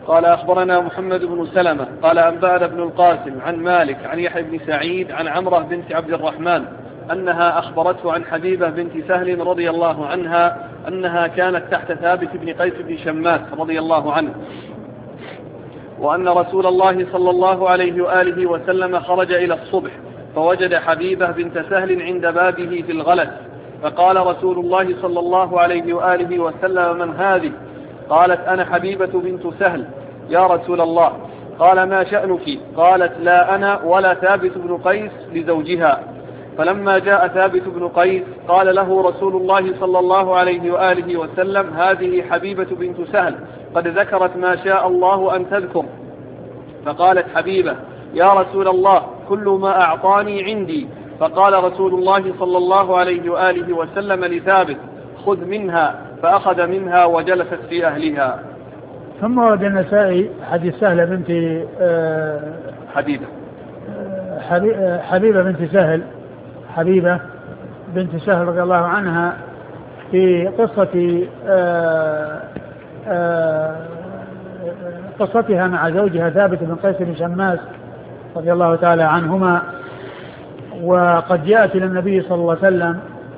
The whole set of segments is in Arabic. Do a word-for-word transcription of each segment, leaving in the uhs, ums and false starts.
قال أخبرنا محمد بن سلمة قال أنبأنا ابن القاسم عن مالك عن يحيى بن سعيد عن عمرة بنت عبد الرحمن أنها أخبرته عن حبيبة بنت سهل رضي الله عنها أنها كانت تحت ثابت بن قيس بن شماس رضي الله عنه، وأن رسول الله صلى الله عليه وآله وسلم خرج إلى الصبح فوجد حبيبة بنت سهل عند بابه في الغلس، فقال رسول الله صلى الله عليه وآله وسلم: من هذه؟ قالت: أنا حبيبة بنت سهل يا رسول الله. قال: ما شأنك؟ قالت: لا أنا ولا ثابت بن قيس لزوجها. فلما جاء ثابت بن قيس قال له رسول الله صلى الله عليه وآله وسلم: هذه حبيبة بنت سهل قد ذكرت ما شاء الله أن تذكر. فقالت حبيبة: يا رسول الله، كل ما أعطاني عندي. فقال رسول الله صلى الله عليه وآله وسلم لثابت: خذ منها. فأخذ منها وجلست في أهلها. ثم ورد النسائي حديث سهلة بنت حبيبة حبيبة بنت سهل حبيبة بنت سهل رضي الله عنها في قصة آآ آآ قصتها مع زوجها ثابت بن قيس بن شماس رضي الله تعالى عنهما. وقد جاءت إلى النبي صلى الله عليه وسلم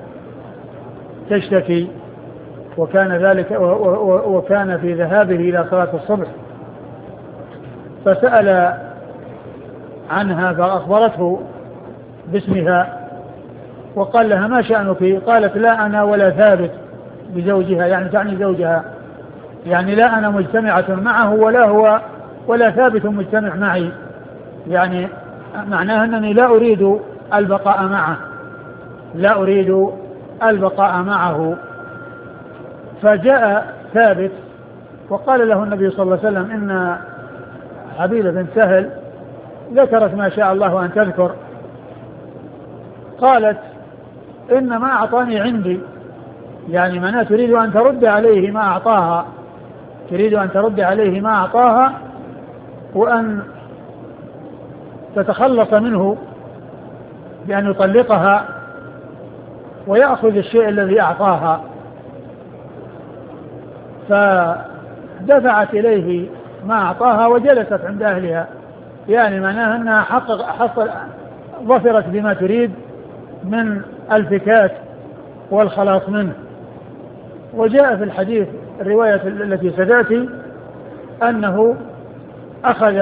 تشتكي، وكان ذلك وكان في ذهابه إلى صلاة الصبح، فسأل عنها فأخبرته باسمها وقال لها: ما شأنك؟ قالت: لا أنا ولا ثابت بزوجها، يعني تعني زوجها، يعني لا أنا مجتمعة معه ولا هو ولا ثابت مجتمع معي، يعني معناه أنني لا أريد البقاء معه لا أريد البقاء معه. فجاء ثابت وقال له النبي صلى الله عليه وسلم: إن حبيبة بنت سهل ذكرت ما شاء الله أن تذكر. قالت: إن ما أعطاني عندي، يعني معناه تريد أن ترد عليه ما أعطاها تريد أن ترد عليه ما أعطاها وأن تتخلص منه بأن يطلقها ويأخذ الشيء الذي أعطاها. فدفعت إليه ما أعطاها وجلست عند أهلها، يعني معناها أنها حقق حصل ظفرت بما تريد من الفكاك والخلاص منه. وجاء في الحديث الرواية التي ستأتي أنه أخذ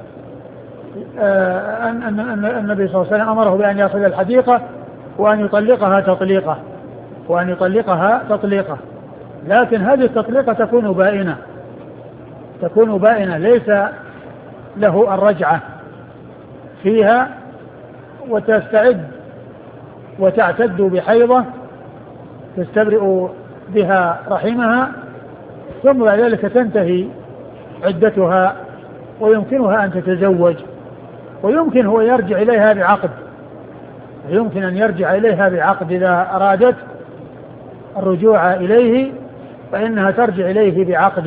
آه أن أن النبي صلى الله عليه وسلم أمره بأن يأخذ الحديقة وأن يطلقها تطليقة وأن يطلقها تطليقة لكن هذه التطليقة تكون بائنة تكون بائنة ليس له الرجعة فيها، وتستعد وتعتد بحيضة تستبرئ بها رحمها، ثم بعد ذلك تنتهي عدتها ويمكنها أن تتزوج، ويمكن هو يرجع إليها بعقد يمكن أن يرجع إليها بعقد إذا أرادت الرجوع إليه فإنها ترجع إليه بعقد.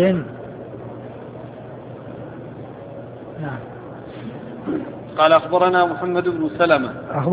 نعم. قال أخبرنا محمد بن سلمة